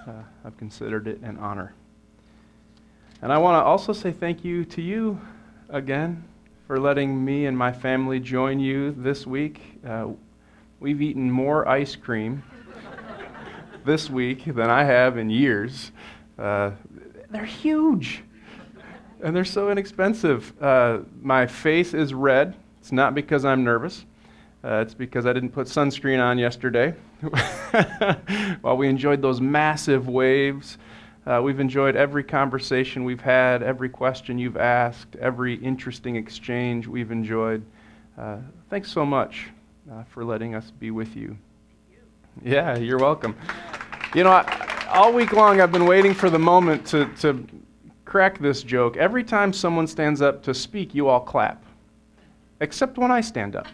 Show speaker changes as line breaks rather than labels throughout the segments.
I've considered it an honor. And I want to also say thank you to you again for letting me and my family join you this week. We've eaten more ice cream this week than I have in years. They're huge, and they're so inexpensive. My face is red. It's not because I'm nervous. It's because I didn't put sunscreen on yesterday. While we enjoyed those massive waves, we've enjoyed every conversation we've had, every question you've asked, every interesting exchange we've enjoyed. Thanks so much for letting us be with you. Yeah, you're welcome. You know, all week long I've been waiting for the moment to crack this joke. Every time someone stands up to speak, you all clap. Except when I stand up.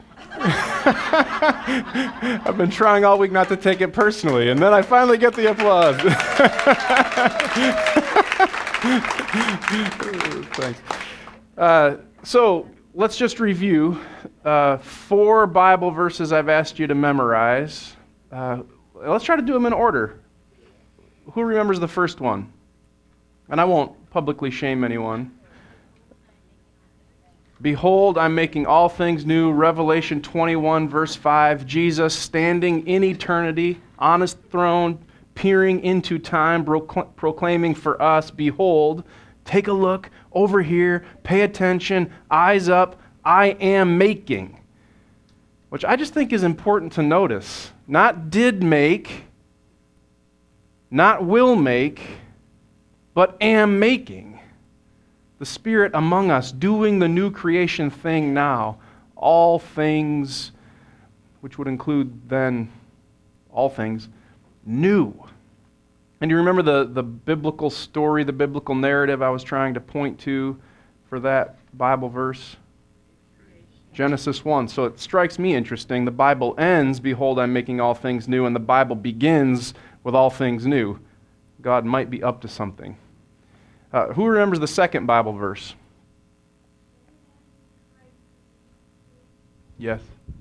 I've been trying all week not to take it personally, and then I finally get the applause. Thanks. So let's just review 4 Bible verses I've asked you to memorize. Let's try to do them in order. Who remembers the first one? And I won't publicly shame anyone. Behold, I'm making all things new. Revelation 21, verse 5. Jesus standing in eternity on his throne, peering into time, proclaiming for us, behold, take a look over here, pay attention, eyes up, I am making. Which I just think is important to notice. Not did make, not will make, but am making. The Spirit among us, doing the new creation thing now. All things, which would include then all things, new. And you remember the biblical story, the biblical narrative I was trying to point to for that Bible verse? Genesis 1. So it strikes me interesting. The Bible ends, behold, I'm making all things new, and the Bible begins with all things new. God might be up to something. Who remembers the second Bible verse? Yes.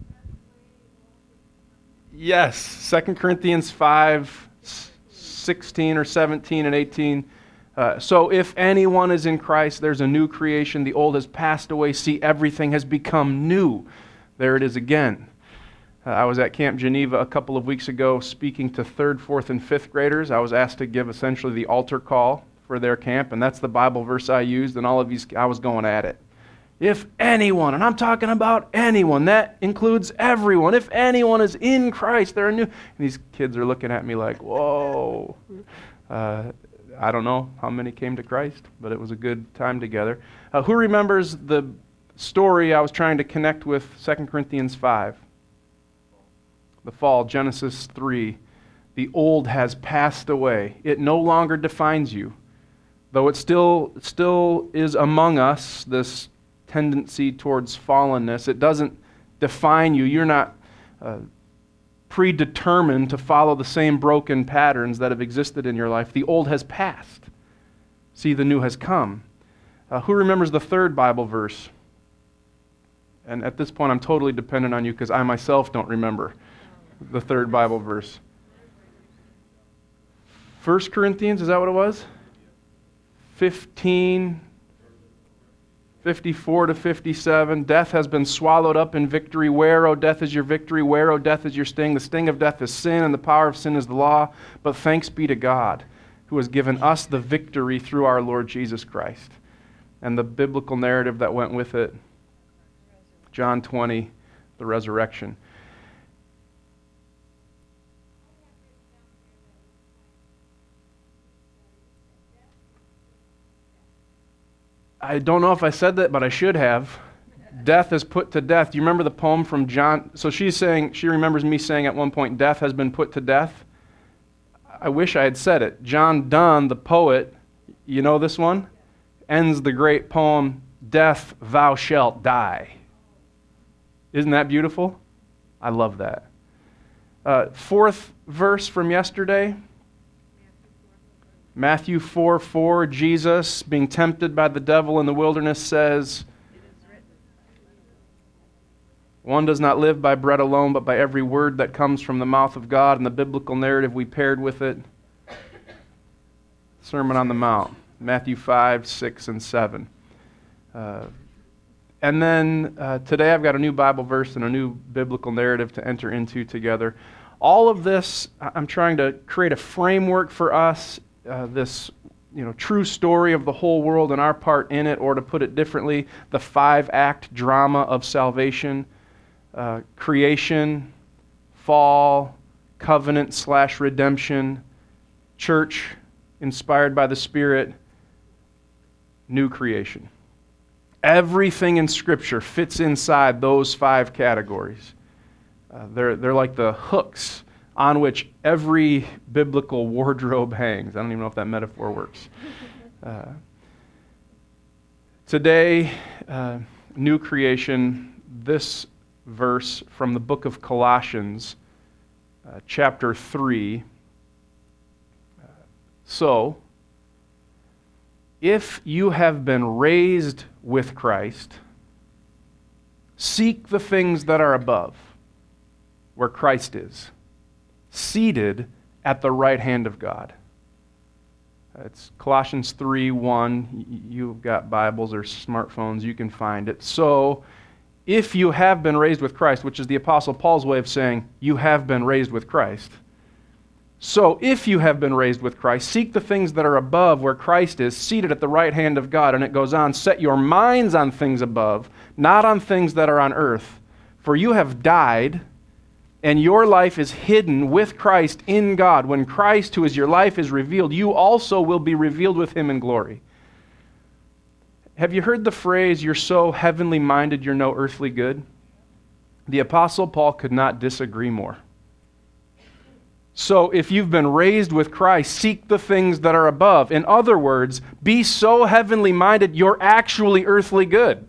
Yes, 2 Corinthians 5, 16 or 17 and 18. So if anyone is in Christ, there's a new creation. The old has passed away. See, everything has become new. There it is again. I was at Camp Geneva a couple of weeks ago speaking to 3rd, 4th, and 5th graders. I was asked to give essentially the altar call for their camp, and that's the Bible verse I used, and all of these, I was going at it. If anyone, and I'm talking about anyone, that includes everyone. If anyone is in Christ, they're new. And these kids are looking at me like, whoa. I don't know how many came to Christ, but it was a good time together. Who remembers the story I was trying to connect with 2 Corinthians 5? The fall, Genesis 3. The old has passed away. It no longer defines you. Though it still is among us, this tendency towards fallenness, it doesn't define you. You're not predetermined to follow the same broken patterns that have existed in your life. The old has passed. See, the new has come. Who remembers the third Bible verse? And at this point, I'm totally dependent on you because I myself don't remember the third Bible verse. 1 Corinthians, is that what it was? 15, 54 to 57. Death has been swallowed up in victory. Where, O death, is your victory? Where, O death, is your sting? The sting of death is sin, and the power of sin is the law. But thanks be to God, who has given us the victory through our Lord Jesus Christ. And the biblical narrative that went with it, John 20, the resurrection. I don't know if I said that, but I should have. Death is put to death. Do you remember the poem from John? So she's saying, she remembers me saying at one point, death has been put to death. I wish I had said it. John Donne, the poet, you know this one? Ends the great poem, death, thou shalt die. Isn't that beautiful? I love that. Fourth verse from yesterday. Matthew 4:4, Jesus, being tempted by the devil in the wilderness, says, one does not live by bread alone, but by every word that comes from the mouth of God. And the biblical narrative we paired with it, Sermon on the Mount, Matthew 5, 6, and 7. And then today I've got a new Bible verse and a new biblical narrative to enter into together. All of this, I'm trying to create a framework for us, this true story of the whole world and our part in it, or to put it differently, the 5-act drama of salvation, creation, fall, covenant/redemption, church inspired by the Spirit, new creation. Everything in Scripture fits inside those 5 categories. They're like the hooks on which every biblical wardrobe hangs. I don't even know if that metaphor works. Today, new creation, this verse from the book of Colossians, chapter 3. So, if you have been raised with Christ, seek the things that are above, where Christ is, seated at the right hand of God. It's Colossians 3:1. You've got Bibles or smartphones, you can find it. So, if you have been raised with Christ, which is the Apostle Paul's way of saying, you have been raised with Christ. So, if you have been raised with Christ, seek the things that are above, where Christ is, seated at the right hand of God. And it goes on, set your minds on things above, not on things that are on earth. For you have died, and your life is hidden with Christ in God. When Christ, who is your life, is revealed, you also will be revealed with him in glory. Have you heard the phrase, you're so heavenly minded, you're no earthly good? The Apostle Paul could not disagree more. So if you've been raised with Christ, seek the things that are above. In other words, be so heavenly minded, you're actually earthly good.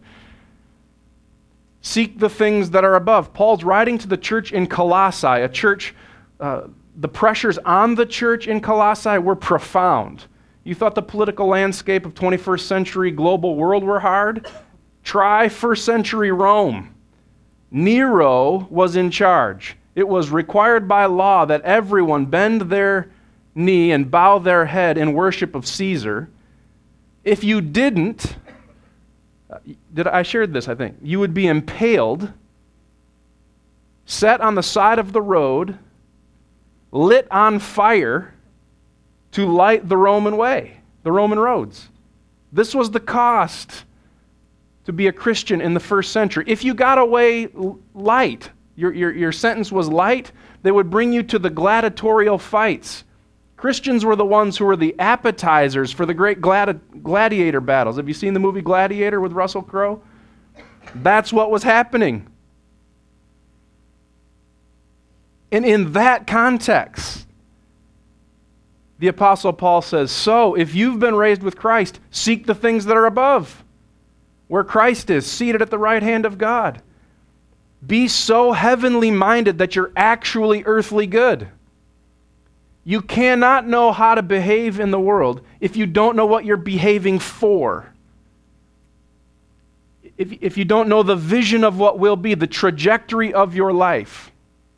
Seek the things that are above. Paul's writing to the church in Colossae, a church, the pressures on the church in Colossae were profound. You thought the political landscape of 21st century global world were hard? Try first century Rome. Nero was in charge. It was required by law that everyone bend their knee and bow their head in worship of Caesar. If you didn't, I shared this, I think. You would be impaled, set on the side of the road, lit on fire to light the Roman way, the Roman roads. This was the cost to be a Christian in the first century. If you got away light, your sentence was light, they would bring you to the gladiatorial fights. Christians were the ones who were the appetizers for the great gladiator battles. Have you seen the movie Gladiator with Russell Crowe? That's what was happening. And in that context, the Apostle Paul says, so if you've been raised with Christ, seek the things that are above, where Christ is, seated at the right hand of God. Be so heavenly minded that you're actually earthly good. You cannot know how to behave in the world if you don't know what you're behaving for. If you don't know the vision of what will be, the trajectory of your life.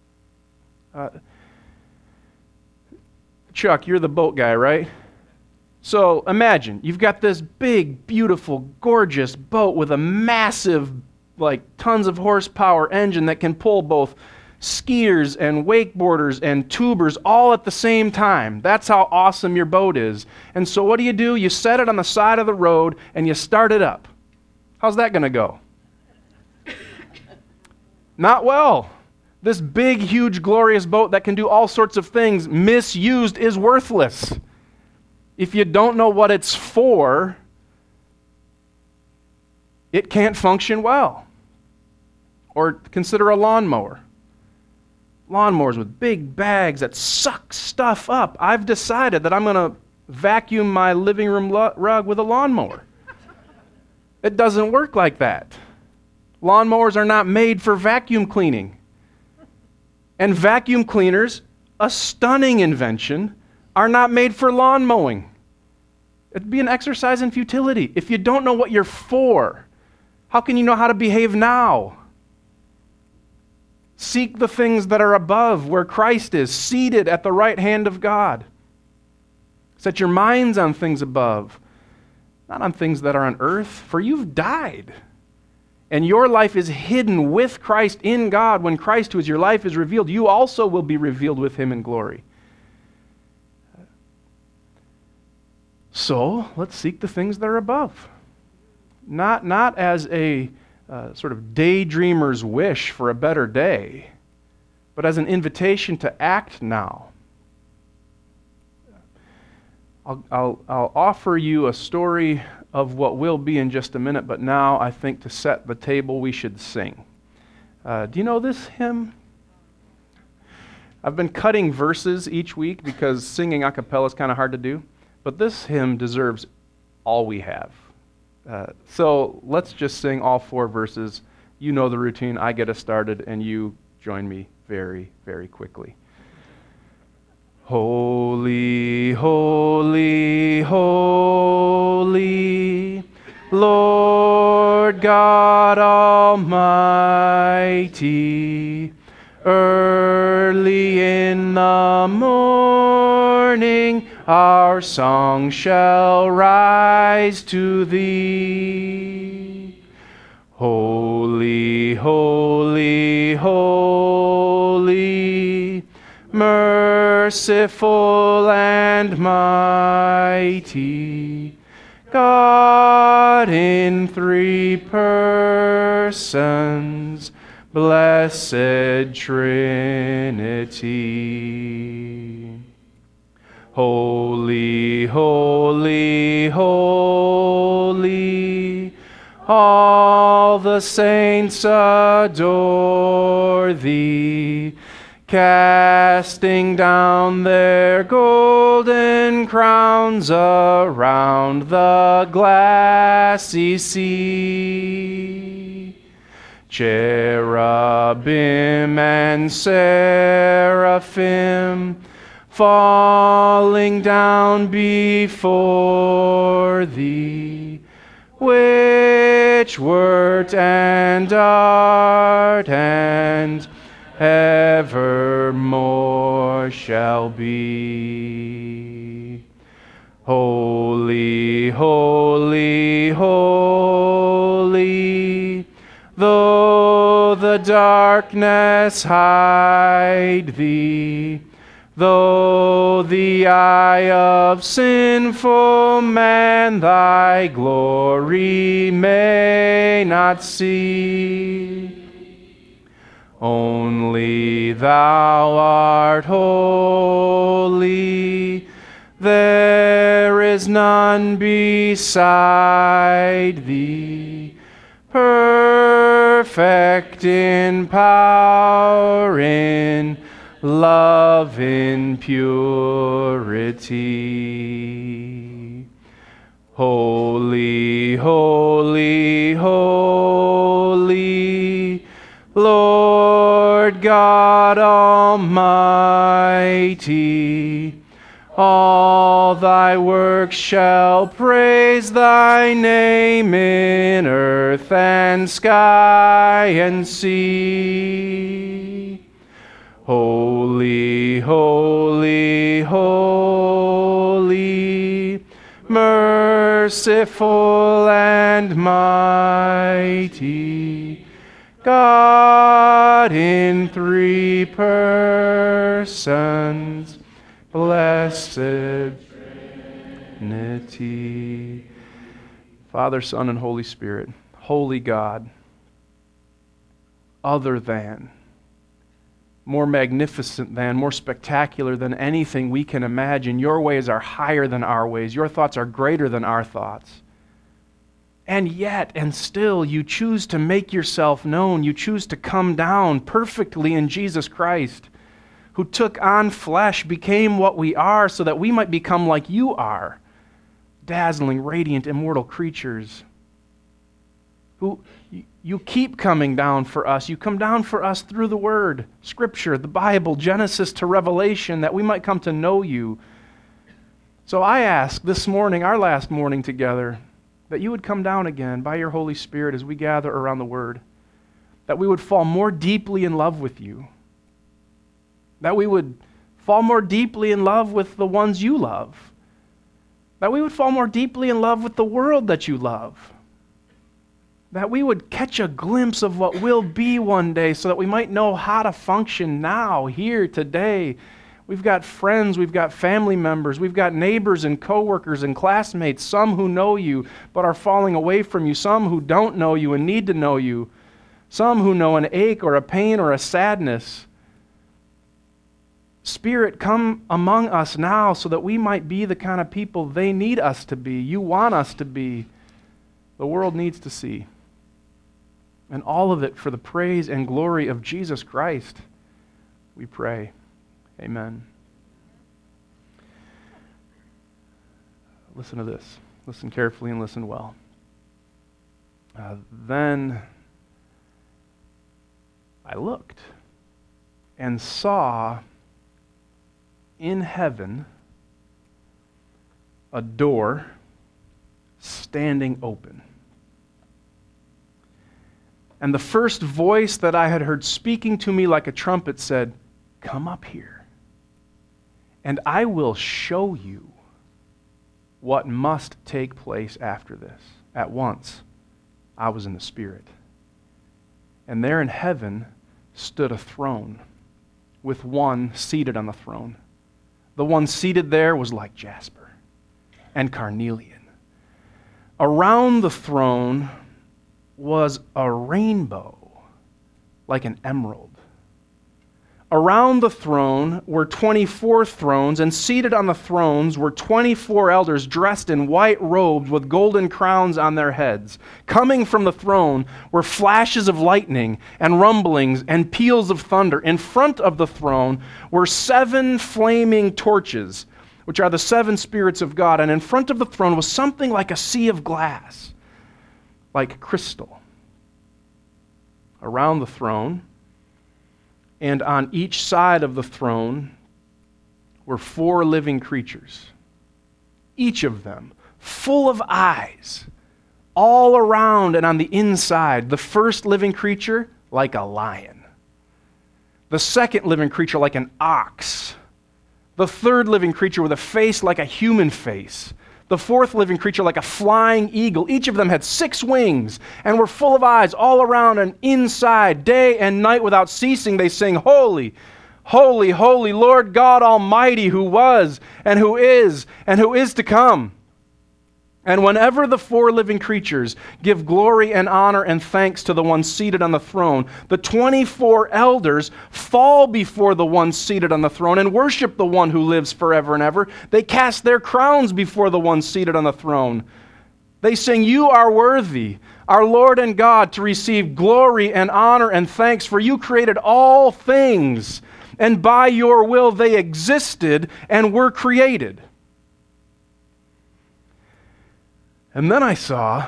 Chuck, you're the boat guy, right? So imagine, you've got this big, beautiful, gorgeous boat with a massive, tons of horsepower engine that can pull both skiers and wakeboarders and tubers all at the same time. That's how awesome your boat is. And so what do? You set it on the side of the road and you start it up. How's that going to go? Not well. This big, huge, glorious boat that can do all sorts of things, misused, is worthless. If you don't know what it's for, it can't function well. Or consider a lawnmower. Lawnmowers with big bags that suck stuff up. I've decided that I'm going to vacuum my living room rug with a lawnmower. It doesn't work like that. Lawnmowers are not made for vacuum cleaning. And vacuum cleaners, a stunning invention, are not made for lawn mowing. It'd be an exercise in futility. If you don't know what you're for, how can you know how to behave now? Seek the things that are above, where Christ is, seated at the right hand of God. Set your minds on things above, not on things that are on earth, for you've died. And your life is hidden with Christ in God. When Christ, who is your life, is revealed, you also will be revealed with him in glory. So, let's seek the things that are above. Not as a sort of daydreamer's wish for a better day, but as an invitation to act now. I'll offer you a story of what will be in just a minute, but now I think to set the table we should sing. Do you know this hymn? I've been cutting verses each week because singing a cappella is kind of hard to do, but this hymn deserves all we have. So let's just sing all 4 verses. You know the routine. I get us started, and you join me very, very quickly. Holy, holy, holy, Lord God Almighty, early in the morning our song shall rise to thee. Holy, holy, holy, merciful and mighty, God in 3 persons, blessed Trinity. Holy, holy, holy, all the saints adore thee, casting down their golden crowns around the glassy sea. Cherubim and seraphim falling down before thee, which wert and art and evermore shall be. Holy, holy, holy, though the darkness hide thee, though the eye of sinful man thy glory may not see, only thou art holy, there is none beside thee, perfect in power, in love, in purity. Holy, holy, holy, Lord God Almighty, all thy works shall praise thy name in earth and sky and sea. Holy, holy, holy, merciful and mighty, God in 3 persons, blessed Trinity. Father, Son, and Holy Spirit, holy God, other than, more magnificent than, more spectacular than anything we can imagine. Your ways are higher than our ways. Your thoughts are greater than our thoughts. And yet, and still, you choose to make yourself known. You choose to come down perfectly in Jesus Christ, who took on flesh, became what we are, so that we might become like you are, dazzling, radiant, immortal creatures. Who you keep coming down for us. You come down for us through the Word, Scripture, the Bible, Genesis to Revelation, that we might come to know you. So I ask this morning, our last morning together, that you would come down again by your Holy Spirit as we gather around the Word, that we would fall more deeply in love with you, that we would fall more deeply in love with the ones you love, That we would fall more deeply in love with the world that you love. That we would catch a glimpse of what will be one day so that we might know how to function now, here, today. We've got friends, we've got family members, we've got neighbors and coworkers and classmates, some who know you but are falling away from you, some who don't know you and need to know you, some who know an ache or a pain or a sadness. Spirit, come among us now so that we might be the kind of people they need us to be, you want us to be, the world needs to see. And all of it for the praise and glory of Jesus Christ, we pray. Amen. Listen to this. Listen carefully and listen well. Then I looked and saw in heaven a door standing open. And the first voice that I had heard speaking to me like a trumpet said, "Come up here, and I will show you what must take place after this." At once, I was in the Spirit. And there in heaven stood a throne, with one seated on the throne. The one seated there was like jasper and carnelian. Around the throne was a rainbow, like an emerald. Around the throne were 24 thrones, and seated on the thrones were 24 elders dressed in white robes with golden crowns on their heads. Coming from the throne were flashes of lightning and rumblings and peals of thunder. In front of the throne were 7 flaming torches, which are the 7 spirits of God. And in front of the throne was something like a sea of glass, like crystal. Around the throne, and on each side of the throne were 4 living creatures, each of them full of eyes, all around and on the inside. The first living creature like a lion, the second living creature like an ox, the third living creature with a face like a human face, the fourth living creature like a flying eagle. Each of them had 6 wings and were full of eyes all around and inside. Day and night without ceasing they sing, "Holy, holy, holy, Lord God Almighty, who was and who is to come." And whenever the 4 living creatures give glory and honor and thanks to the one seated on the throne, the 24 elders fall before the one seated on the throne and worship the one who lives forever and ever. They cast their crowns before the one seated on the throne. They sing, "You are worthy, our Lord and God, to receive glory and honor and thanks, for you created all things, and by your will they existed and were created." And then I saw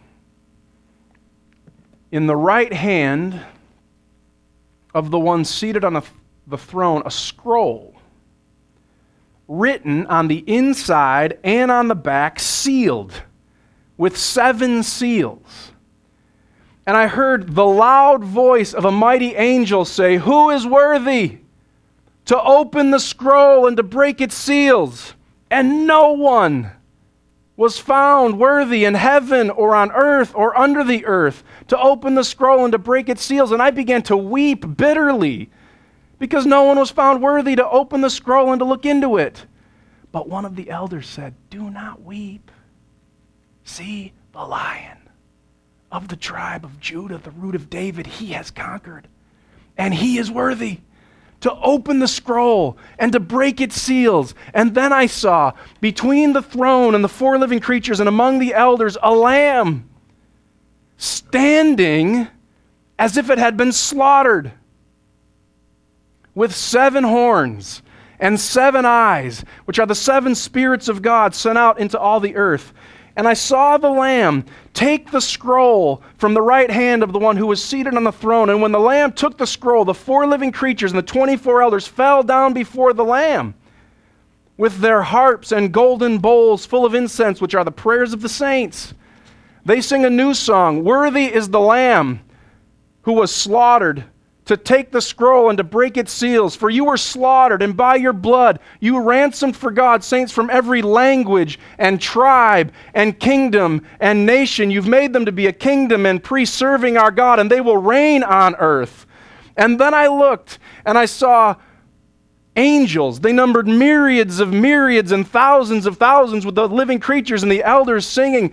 in the right hand of the one seated on the throne a scroll written on the inside and on the back, sealed with 7 seals. And I heard the loud voice of a mighty angel say, "Who is worthy to open the scroll and to break its seals?" And no one was found worthy in heaven or on earth or under the earth to open the scroll and to break its seals. And I began to weep bitterly because no one was found worthy to open the scroll and to look into it. But one of the elders said, "Do not weep. See, the Lion of the tribe of Judah, the root of David, he has conquered, and he is worthy to open the scroll and to break its seals." And then I saw between the throne and the 4 living creatures and among the elders a lamb standing as if it had been slaughtered, with 7 horns and 7 eyes, which are the 7 spirits of God sent out into all the earth. And I saw the Lamb take the scroll from the right hand of the one who was seated on the throne. And when the Lamb took the scroll, the 4 living creatures and the 24 elders fell down before the Lamb with their harps and golden bowls full of incense, which are the prayers of the saints. They sing a new song, "Worthy is the Lamb who was slaughtered to take the scroll and to break its seals. For you were slaughtered, and by your blood you ransomed for God saints from every language and tribe and kingdom and nation. You've made them to be a kingdom and priests serving our God, and they will reign on earth. And then I looked, and I saw angels. They numbered myriads of myriads and thousands of thousands with the living creatures and the elders singing,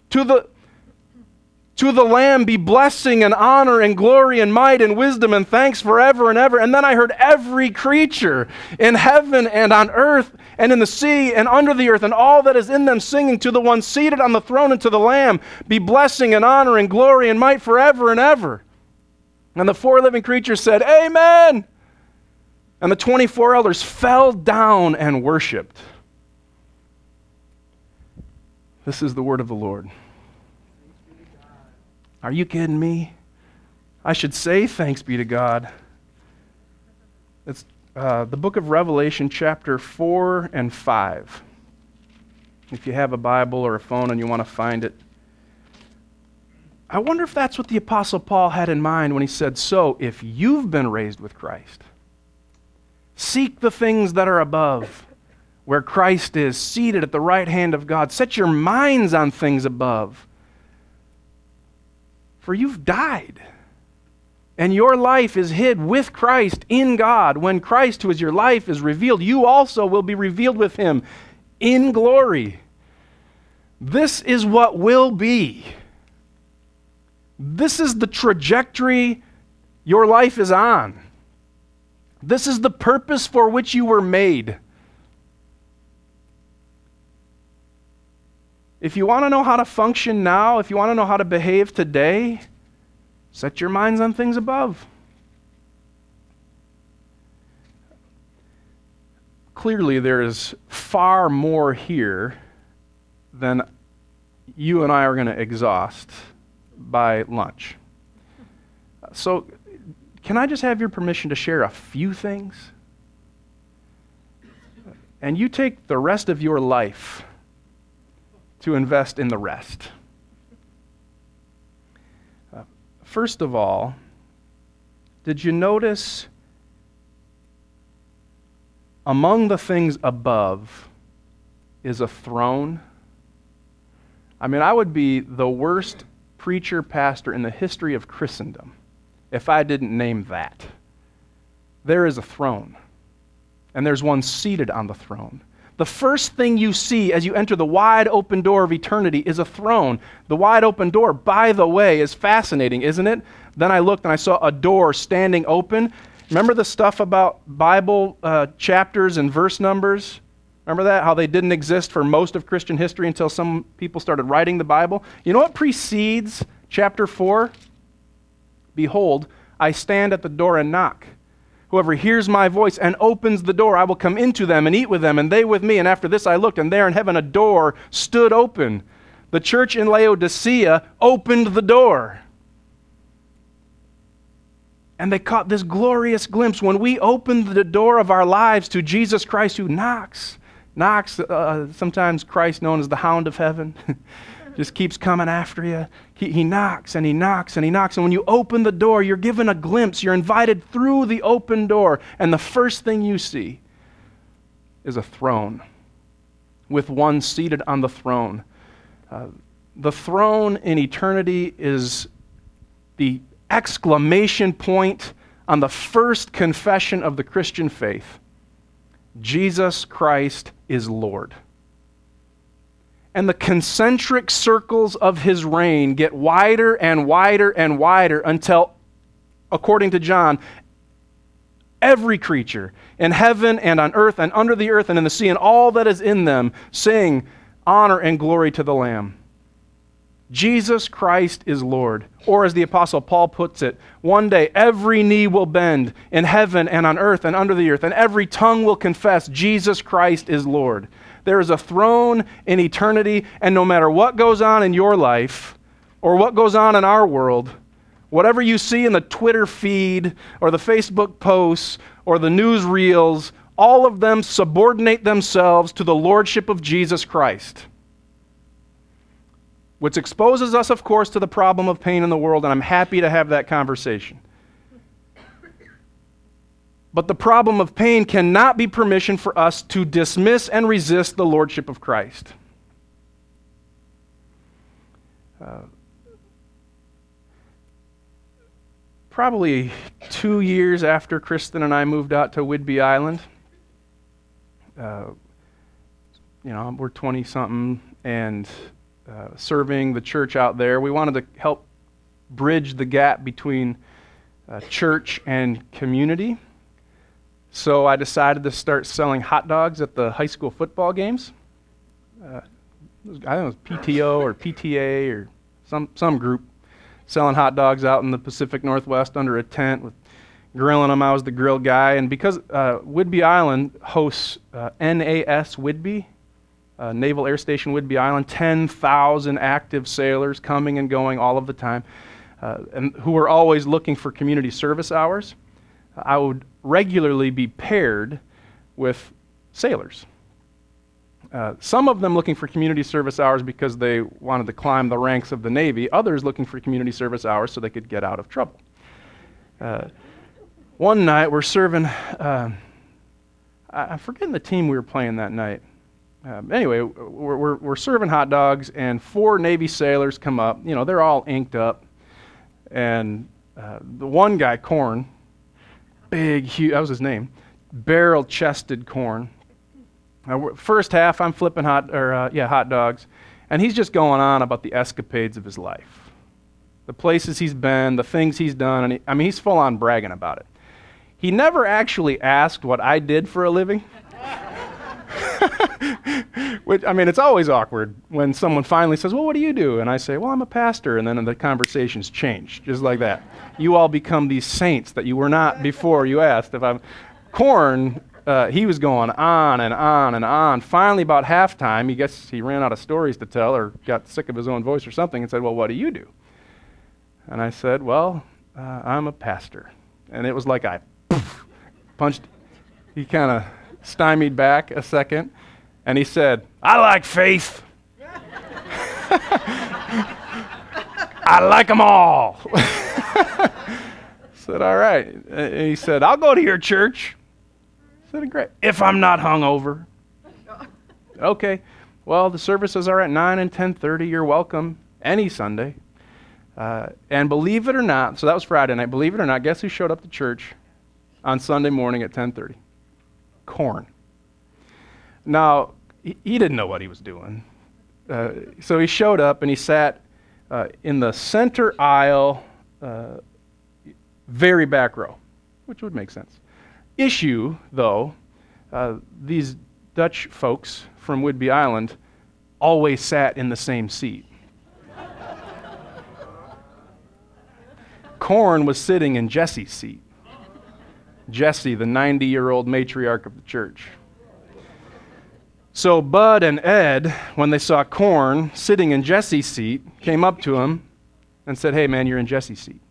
To the Lamb be blessing and honor and glory and might and wisdom and thanks forever and ever. And then I heard every creature in heaven and on earth and in the sea and under the earth and all that is in them singing, to the one seated on the throne and to the Lamb be blessing and honor and glory and might forever and ever. And the four living creatures said, Amen. And the 24 elders fell down and worshiped. This is the word of the Lord. Are you kidding me? I should say thanks be to God. It's the book of Revelation, chapter 4 and 5. If you have a Bible or a phone and you want to find it. I wonder if that's what the Apostle Paul had in mind when he said, so if you've been raised with Christ, seek the things that are above, where Christ is seated at the right hand of God. Set your minds on things above. For you've died, and your life is hid with Christ in God. When Christ, who is your life, is revealed, you also will be revealed with him in glory. This is what will be. This is the trajectory your life is on. This is the purpose for which you were made. If you want to know how to function now, if you want to know how to behave today, set your minds on things above. Clearly, there is far more here than you and I are going to exhaust by lunch. So, can I just have your permission to share a few things? And you take the rest of your life to invest in the rest. First of all, did you notice among the things above is a throne? I mean, I would be the worst preacher, pastor in the history of Christendom if I didn't name that. There is a throne, and there's one seated on the throne. The first thing you see as you enter the wide open door of eternity is a throne. The wide open door, by the way, is fascinating, isn't it? Then I looked and I saw a door standing open. Remember the stuff about Bible chapters and verse numbers? Remember that? How they didn't exist for most of Christian history until some people started writing the Bible? You know what precedes chapter 4? Behold, I stand at the door and knock. Whoever hears my voice and opens the door, I will come into them and eat with them, and they with me. And after this I looked, and there in heaven a door stood open. The church in Laodicea opened the door. And they caught this glorious glimpse when we opened the door of our lives to Jesus Christ who knocks. Sometimes Christ known as the Hound of Heaven. Just keeps coming after you. He knocks and he knocks and he knocks. And when you open the door, you're given a glimpse. You're invited through the open door. And the first thing you see is a throne with one seated on the throne. The throne in eternity is the exclamation point on the first confession of the Christian faith. Jesus Christ is Lord. And the concentric circles of his reign get wider and wider and wider until, according to John, every creature in heaven and on earth and under the earth and in the sea and all that is in them sing honor and glory to the Lamb. Jesus Christ is Lord. Or as the Apostle Paul puts it, one day every knee will bend in heaven and on earth and under the earth, and every tongue will confess Jesus Christ is Lord. There is a throne in eternity, and no matter what goes on in your life or what goes on in our world, whatever you see in the Twitter feed or the Facebook posts or the news reels, all of them subordinate themselves to the lordship of Jesus Christ. Which exposes us, of course, to the problem of pain in the world, and I'm happy to have that conversation. But the problem of pain cannot be permission for us to dismiss and resist the lordship of Christ. Probably 2 years after Kristen and I moved out to Whidbey Island, we're 20-something and serving the church out there. We wanted to help bridge the gap between church and community. So I decided to start selling hot dogs at the high school football games. I think it was PTO or PTA or some group selling hot dogs out in the Pacific Northwest under a tent with grilling them. I was the grill guy. And because Whidbey Island hosts NAS Whidbey, Naval Air Station Whidbey Island, 10,000 active sailors coming and going all of the time, and who were always looking for community service hours, I would regularly be paired with sailors. Some of them looking for community service hours because they wanted to climb the ranks of the Navy, others looking for community service hours so they could get out of trouble. One night we're serving, I'm forgetting the team we were playing that night. Anyway, we're serving hot dogs and 4 Navy sailors come up. You know, they're all inked up. And the one guy, Corn, big, huge, that was his name, barrel-chested Corn. First half, I'm flipping hot dogs, and he's just going on about the escapades of his life, the places he's been, the things he's done, and he's full on bragging about it. He never actually asked what I did for a living, which, it's always awkward when someone finally says, well, what do you do? And I say, well, I'm a pastor, and then the conversations change, just like that. You all become these saints that you were not before you asked if I'm... Corn... he was going on and on and on. Finally, about halftime, he ran out of stories to tell or got sick of his own voice or something and said, well, what do you do? And I said, well, I'm a pastor. And it was like I punched. He kind of stymied back a second, and he said, I like faith. I like them all. I said, all right. And he said, I'll go to your church. I said, great. If I'm not hungover. Okay. Well, the services are at 9 and 10:30. You're welcome any Sunday. And believe it or not, so that was Friday night. Believe it or not, guess who showed up to church on Sunday morning at 10:30? Corn. Now, he didn't know what he was doing. So he showed up and he sat in the center aisle, very back row, which would make sense. Issue, though, these Dutch folks from Whidbey Island always sat in the same seat. Corn was sitting in Jesse's seat. Jesse, the 90-year-old matriarch of the church. So Bud and Ed, when they saw Corn sitting in Jesse's seat, came up to him and said, hey, man, you're in Jesse's seat.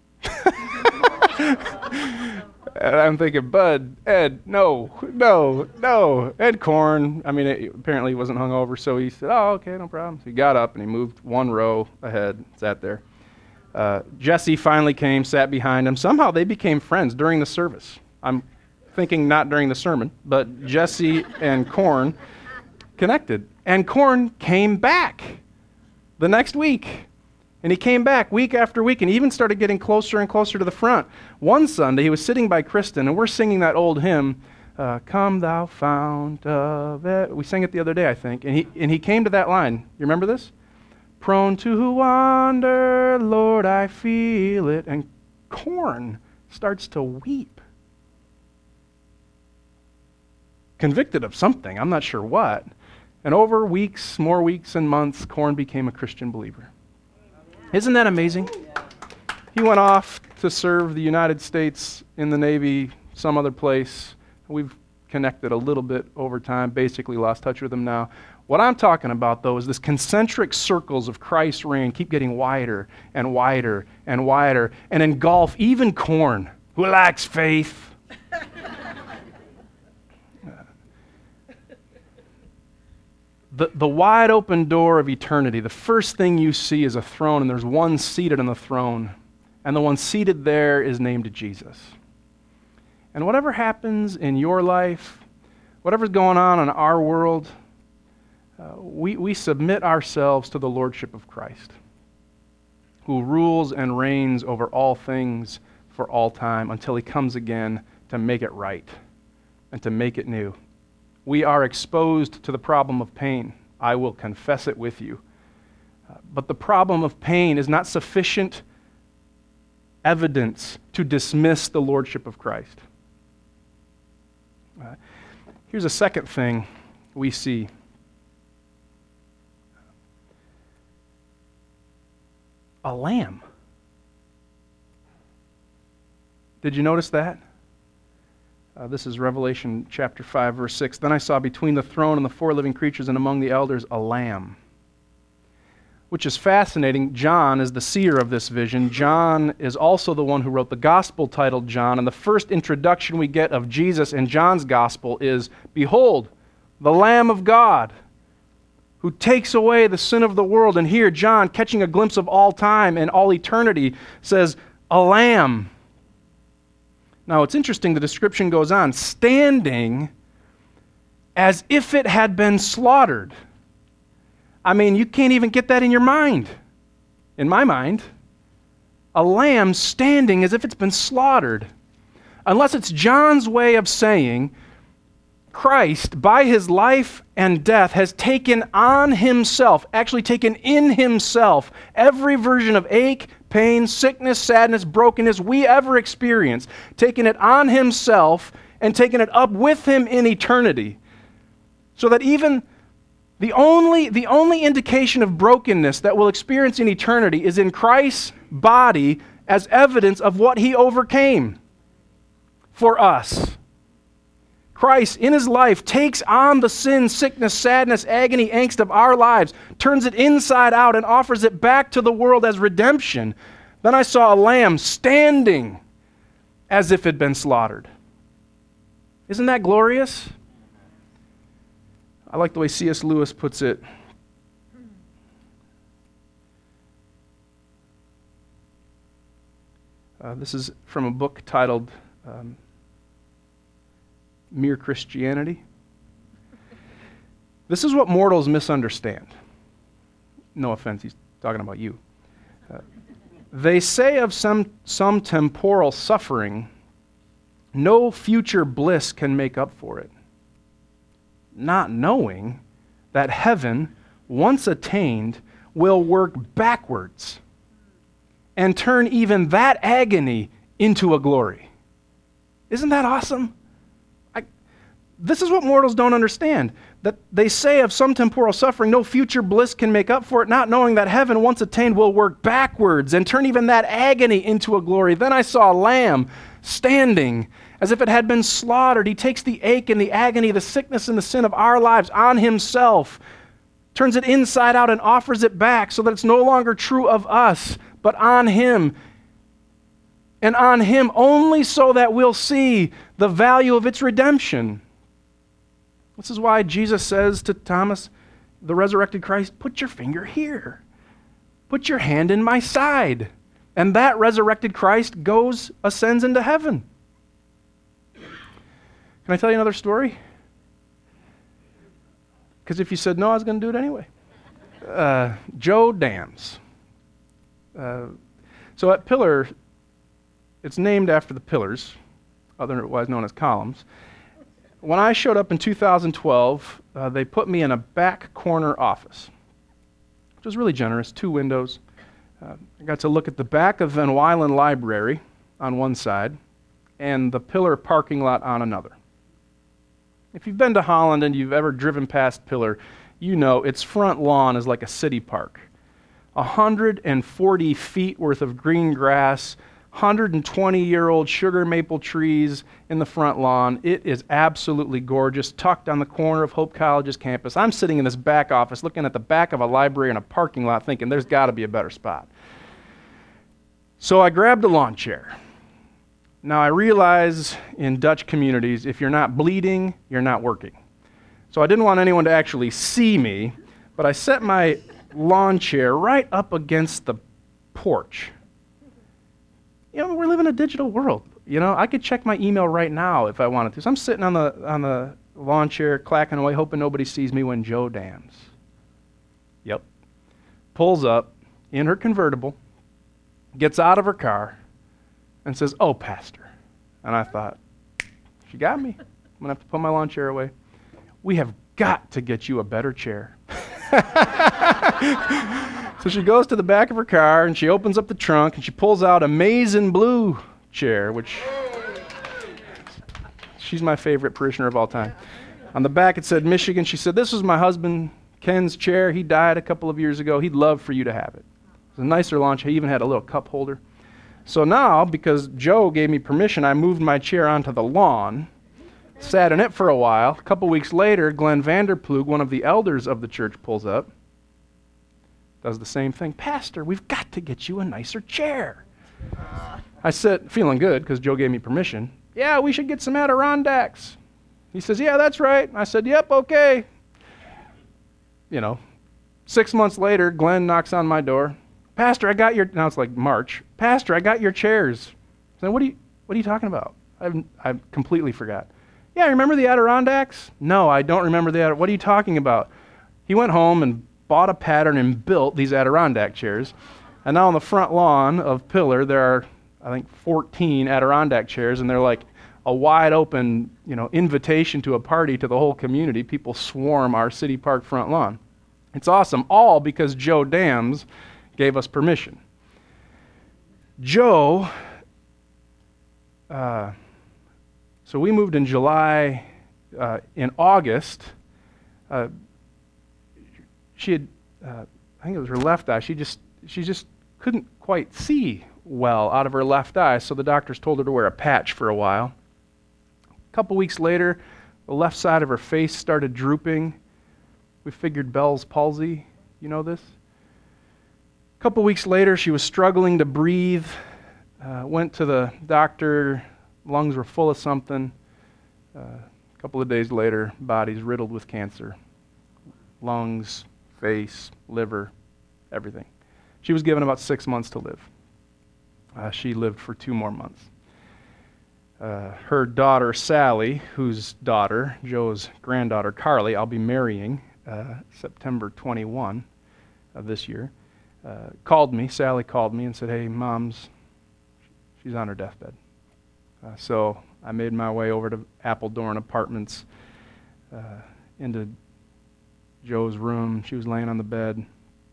And I'm thinking, Bud, Ed, no. Ed Corn, apparently he wasn't hungover, so he said, oh, okay, no problem. So he got up and he moved one row ahead, sat there. Jesse finally came, sat behind him. Somehow they became friends during the service. I'm thinking not during the sermon, but Jesse and Corn connected. And Corn came back the next week. And he came back week after week and even started getting closer and closer to the front. One Sunday, he was sitting by Kristen, and we're singing that old hymn, Come Thou Fount of It. We sang it the other day, I think. And he came to that line. You remember this? Prone to wander, Lord, I feel it. And Corn starts to weep. Convicted of something, I'm not sure what. And over weeks, more weeks and months, Corn became a Christian believer. Isn't that amazing? He went off to serve the United States in the Navy, some other place. We've connected a little bit over time, basically lost touch with him now. What I'm talking about, though, is this concentric circles of Christ's reign keep getting wider and wider and wider and engulf even Corn, who lacks faith. The wide open door of eternity, the first thing you see is a throne, and there's one seated on the throne, and the one seated there is named Jesus. And whatever happens in your life, whatever's going on in our world, we submit ourselves to the lordship of Christ, who rules and reigns over all things for all time until he comes again to make it right and to make it new. We are exposed to the problem of pain. I will confess it with you. But the problem of pain is not sufficient evidence to dismiss the lordship of Christ. Here's a second thing we see. A lamb. Did you notice that? This is Revelation chapter 5, verse 6. Then I saw between the throne and the four living creatures and among the elders a lamb, which is fascinating. John is the seer of this vision. John is also the one who wrote the gospel titled John, and the first introduction we get of Jesus in John's gospel is, "Behold, the Lamb of God, who takes away the sin of the world." And here, John, catching a glimpse of all time and all eternity, says, "A lamb." Now, it's interesting, the description goes on, standing as if it had been slaughtered. I mean, you can't even get that in your mind. In my mind, a lamb standing as if it's been slaughtered. Unless it's John's way of saying, Christ, by his life and death, has taken on himself, actually taken in himself, every version of ache, pain, sickness, sadness, brokenness we ever experience, taken it on himself and taken it up with him in eternity. So that even the only indication of brokenness that we'll experience in eternity is in Christ's body as evidence of what he overcame for us. Christ, in his life, takes on the sin, sickness, sadness, agony, angst of our lives, turns it inside out, and offers it back to the world as redemption. Then I saw a lamb standing as if it had been slaughtered. Isn't that glorious? I like the way C.S. Lewis puts it. This is from a book titled Mere Christianity. This is what mortals misunderstand. No offense, he's talking about you. They say of some temporal suffering, no future bliss can make up for it, not knowing that heaven, once attained, will work backwards and turn even that agony into a glory. Isn't that awesome? This is what mortals don't understand, that they say of some temporal suffering, no future bliss can make up for it, not knowing that heaven, once attained, will work backwards and turn even that agony into a glory. Then I saw a lamb standing as if it had been slaughtered. He takes the ache and the agony, the sickness and the sin of our lives on himself, turns it inside out and offers it back so that it's no longer true of us, but on him. And on him only so that we'll see the value of its redemption. This is why Jesus says to Thomas, the resurrected Christ, put your finger here. Put your hand in my side. And that resurrected Christ ascends into heaven. Can I tell you another story? Because if you said no, I was going to do it anyway. Joe Dams. So at Pillar, it's named after the pillars, otherwise known as columns. When I showed up in 2012, they put me in a back corner office, which was really generous, 2 windows. I got to look at the back of Van Wylen Library on one side and the Pillar parking lot on another. If you've been to Holland and you've ever driven past Pillar, you know its front lawn is like a city park. 140 feet worth of green grass, 120-year-old sugar maple trees in the front lawn. It is absolutely gorgeous, tucked on the corner of Hope College's campus. I'm sitting in this back office looking at the back of a library in a parking lot thinking there's got to be a better spot. So I grabbed a lawn chair. Now I realize in Dutch communities, if you're not bleeding, you're not working. So I didn't want anyone to actually see me, but I set my lawn chair right up against the porch. You know, we live in a digital world. I could check my email right now if I wanted to. So I'm sitting on the lawn chair, clacking away, hoping nobody sees me when Joe Dams, pulls up in her convertible, gets out of her car, and says, "Oh, Pastor." And I thought, she got me. I'm going to have to put my lawn chair away. "We have got to get you a better chair." So she goes to the back of her car, and she opens up the trunk, and she pulls out a Maize and Blue chair, which she's my favorite parishioner of all time. On the back it said Michigan. She said, "This was my husband Ken's chair. He died a couple of years ago. He'd love for you to have it." It's a nicer lawn chair. He even had a little cup holder. So now, because Joe gave me permission, I moved my chair onto the lawn, sat in it for a while. A couple weeks later, Glenn Vanderplug, one of the elders of the church, pulls up, does the same thing. "Pastor, we've got to get you a nicer chair." I said, feeling good because Joe gave me permission, "Yeah, we should get some Adirondacks." He says, "Yeah, that's right." I said, "Yep, okay." 6 months later, Glenn knocks on my door. "Pastor, I got your," now it's like March, "Pastor, I got your chairs." I said, what are you talking about? I completely forgot. "Yeah, remember the Adirondacks?" "No, I don't remember the Adirondacks. What are you talking about?" He went home and bought a pattern and built these Adirondack chairs. And now on the front lawn of Pillar, there are, I think, 14 Adirondack chairs, and they're like a wide open, invitation to a party to the whole community. People swarm our city park front lawn. It's awesome, all because Joe Dams gave us permission. Joe, so we moved in July. In August, she had, I think it was her left eye, she just couldn't quite see well out of her left eye, so the doctors told her to wear a patch for a while. A couple weeks later, the left side of her face started drooping. We figured Bell's palsy. You know this? A couple weeks later, she was struggling to breathe. Went to the doctor. Lungs were full of something. A couple of days later, body's riddled with cancer. Lungs, face, liver, everything. She was given about 6 months to live. She lived for 2 more months. Her daughter, Sally, whose daughter, Joe's granddaughter, Carly, I'll be marrying September 21 of this year, called me. Sally called me and said, "Hey, she's on her deathbed." So I made my way over to Appledorn Apartments, into Joe's room. She was laying on the bed.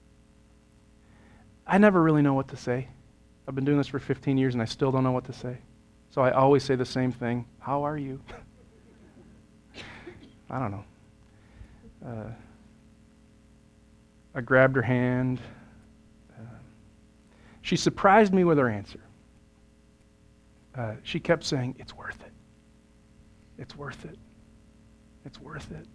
I never really know what to say. I've been doing this for 15 years and I still don't know what to say. So I always say the same thing. "How are you?" I don't know. I grabbed her hand. She surprised me with her answer. She kept saying, "It's worth it. It's worth it. It's worth it."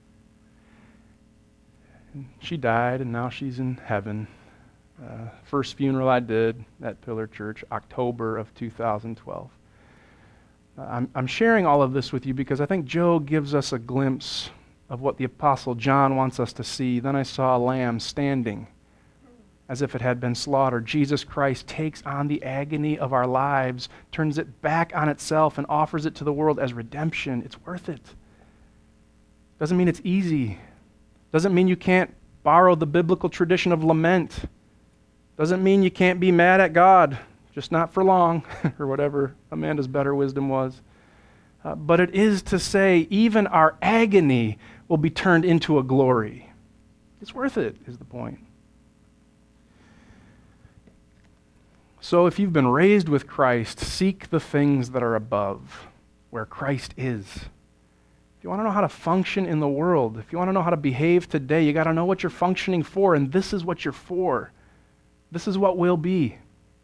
And she died, and now she's in heaven. First funeral I did at Pillar Church, October of 2012. I'm sharing all of this with you because I think Joe gives us a glimpse of what the Apostle John wants us to see. "Then I saw a lamb standing as if it had been slaughtered." Jesus Christ takes on the agony of our lives, turns it back on itself, and offers it to the world as redemption. It's worth it. Doesn't mean it's easy. Doesn't mean you can't borrow the biblical tradition of lament. Doesn't mean you can't be mad at God, just not for long, or whatever Amanda's better wisdom was. But it is to say, even our agony will be turned into a glory. It's worth it, is the point. So if you've been raised with Christ, seek the things that are above, where Christ is. If you want to know how to function in the world, if you want to know how to behave today, you got to know what you're functioning for, and this is what you're for. This is what will be.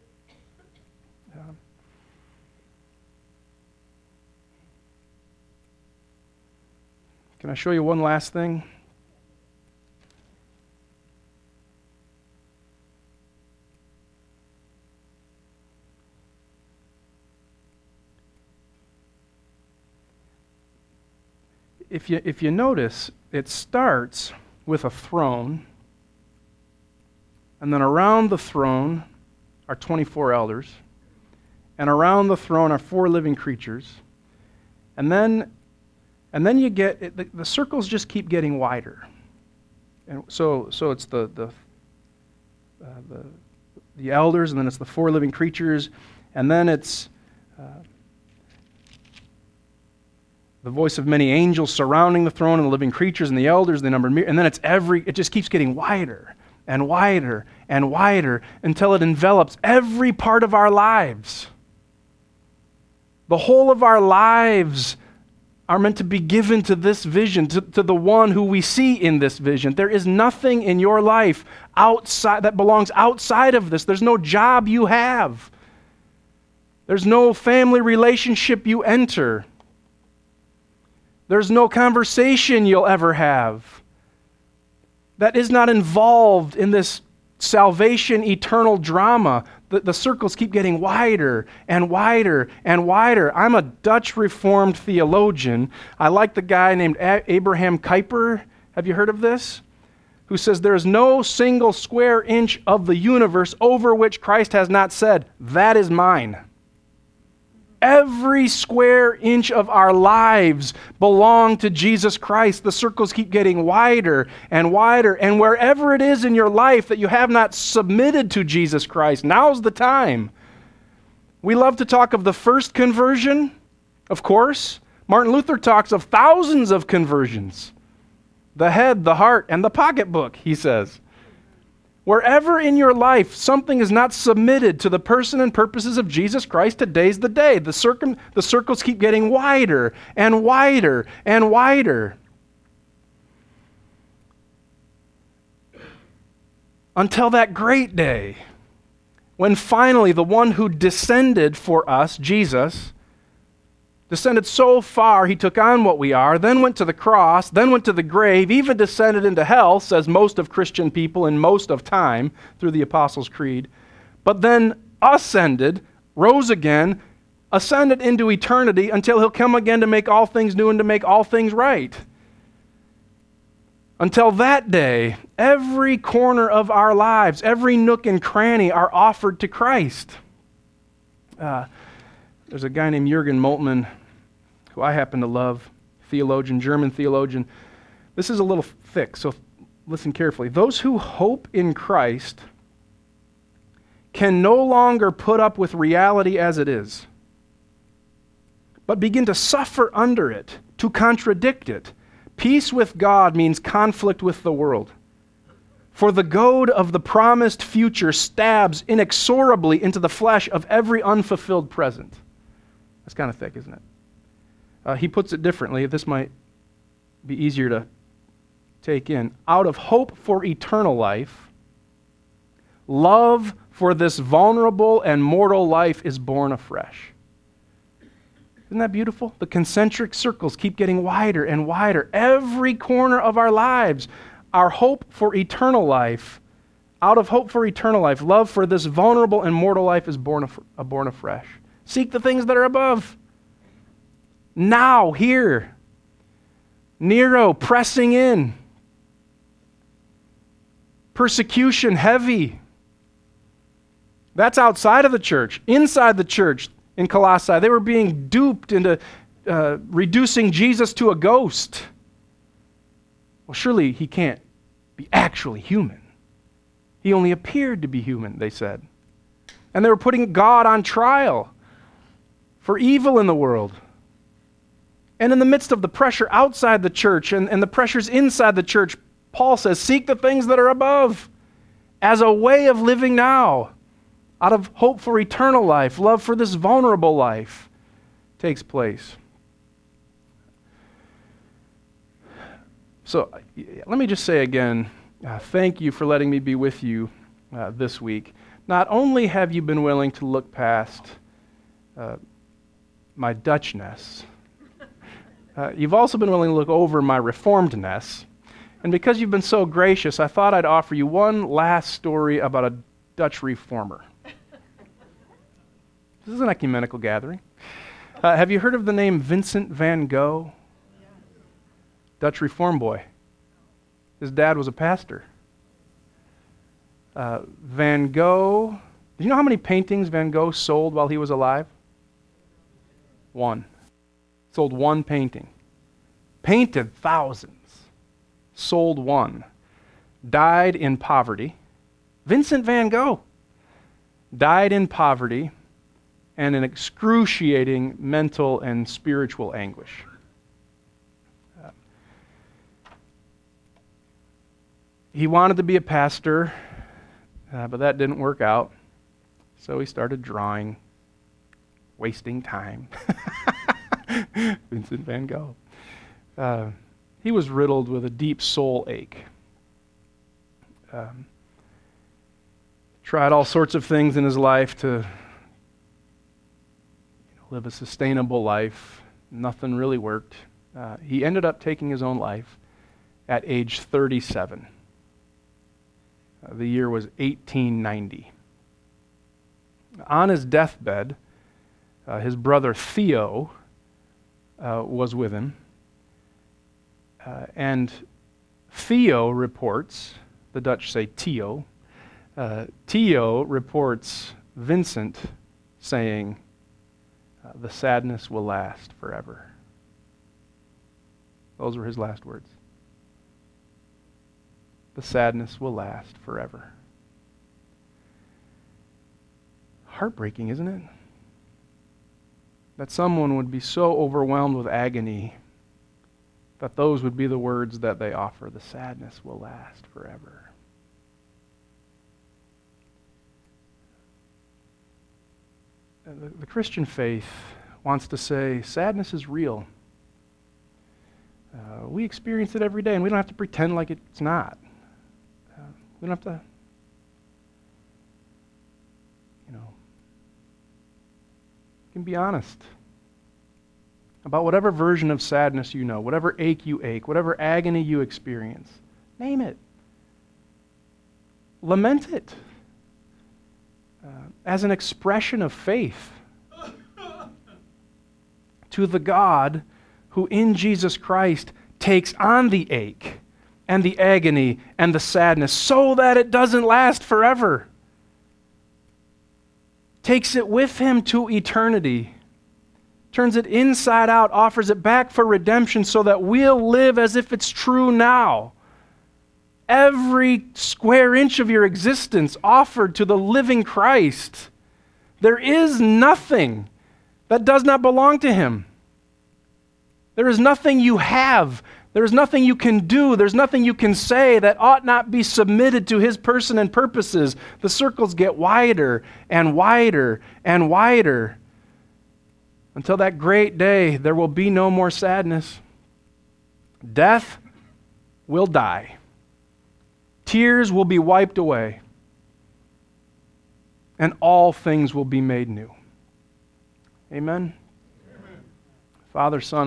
Can I show you one last thing? If you notice, it starts with a throne, and then around the throne are 24 elders, and around the throne are 4 living creatures. And then you get, the circles just keep getting wider. And so it's the elders, and then it's the 4 living creatures, and then it's the voice of many angels surrounding the throne, and the living creatures, and the elders, the numbered, and then it just keeps getting wider and wider and wider until it envelops every part of our lives. The whole of our lives are meant to be given to this vision, to the one who we see in this vision. There is nothing in your life outside that belongs outside of this. There's no job you have. There's no family relationship you enter. There's no conversation you'll ever have that is not involved in this salvation eternal drama. The circles keep getting wider and wider and wider. I'm a Dutch Reformed theologian. I like the guy named Abraham Kuyper. Have you heard of this? Who says there is no single square inch of the universe over which Christ has not said, "That is mine." Every square inch of our lives belong to Jesus Christ. The circles keep getting wider and wider. And wherever it is in your life that you have not submitted to Jesus Christ, now's the time. We love to talk of the first conversion, of course. Martin Luther talks of thousands of conversions. The head, the heart, and the pocketbook, he says. Wherever in your life something is not submitted to the person and purposes of Jesus Christ, today's the day. The circles keep getting wider and wider and wider. Until that great day, when finally the one who descended for us, Jesus, descended so far, he took on what we are, then went to the cross, then went to the grave, even descended into hell, says most of Christian people in most of time through the Apostles' Creed, but then ascended, rose again, ascended into eternity until he'll come again to make all things new and to make all things right. Until that day, every corner of our lives, every nook and cranny are offered to Christ. There's a guy named Jürgen Moltmann, who I happen to love, theologian, German theologian. This is a little thick, so listen carefully. Those who hope in Christ can no longer put up with reality as it is, but begin to suffer under it, to contradict it. Peace with God means conflict with the world. For the goad of the promised future stabs inexorably into the flesh of every unfulfilled present. That's kind of thick, isn't it? He puts it differently. This might be easier to take in. Out of hope for eternal life, love for this vulnerable and mortal life is born afresh. Isn't that beautiful? The concentric circles keep getting wider and wider. Every corner of our lives, our hope for eternal life, out of hope for eternal life, love for this vulnerable and mortal life is born afresh. Seek the things that are above. Now, here. Nero pressing in. Persecution heavy. That's outside of the church. Inside the church in Colossae, they were being duped into reducing Jesus to a ghost. Well, surely he can't be actually human. He only appeared to be human, they said. And they were putting God on trial for evil in the world. And in the midst of the pressure outside the church and the pressures inside the church, Paul says, seek the things that are above as a way of living now, out of hope for eternal life, love for this vulnerable life takes place. So let me just say again, thank you for letting me be with you this week. Not only have you been willing to look past my Dutchness, you've also been willing to look over my Reformedness. And because you've been so gracious, I thought I'd offer you one last story about a Dutch reformer. This is an ecumenical gathering. Have you heard of the name Vincent van Gogh? Dutch reform boy. His dad was a pastor. Van Gogh Do you know how many paintings Van Gogh sold while he was alive? One. Sold one painting. Painted thousands. Sold one. Died in poverty. Vincent van Gogh died in poverty and in excruciating mental and spiritual anguish. He wanted to be a pastor, but that didn't work out. So he started drawing, wasting time. Vincent van Gogh. He was riddled with a deep soul ache. Tried all sorts of things in his life to live a sustainable life. Nothing really worked. He ended up taking his own life at age 37. The year was 1890. On his deathbed, his brother Theo was with him. And Theo reports, the Dutch say Theo, Theo reports Vincent saying, "The sadness will last forever." Those were his last words. The sadness will last forever. Heartbreaking, isn't it? That someone would be so overwhelmed with agony that those would be the words that they offer. The sadness will last forever. The Christian faith wants to say sadness is real. We experience it every day, and we don't have to pretend like it's not. We don't have to, you can be honest about whatever version of sadness you know, whatever ache you ache, whatever agony you experience. Name it. Lament it as an expression of faith to the God who in Jesus Christ takes on the ache and the agony and the sadness so that it doesn't last forever. Takes it with him to eternity. Turns it inside out, offers it back for redemption so that we'll live as if it's true now. Every square inch of your existence offered to the living Christ. There is nothing that does not belong to him. There is nothing you have. There is nothing you can do. There's nothing you can say that ought not be submitted to his person and purposes. The circles get wider and wider and wider. Until that great day, there will be no more sadness. Death will die. Tears will be wiped away. And all things will be made new. Amen? Amen. Father, Son,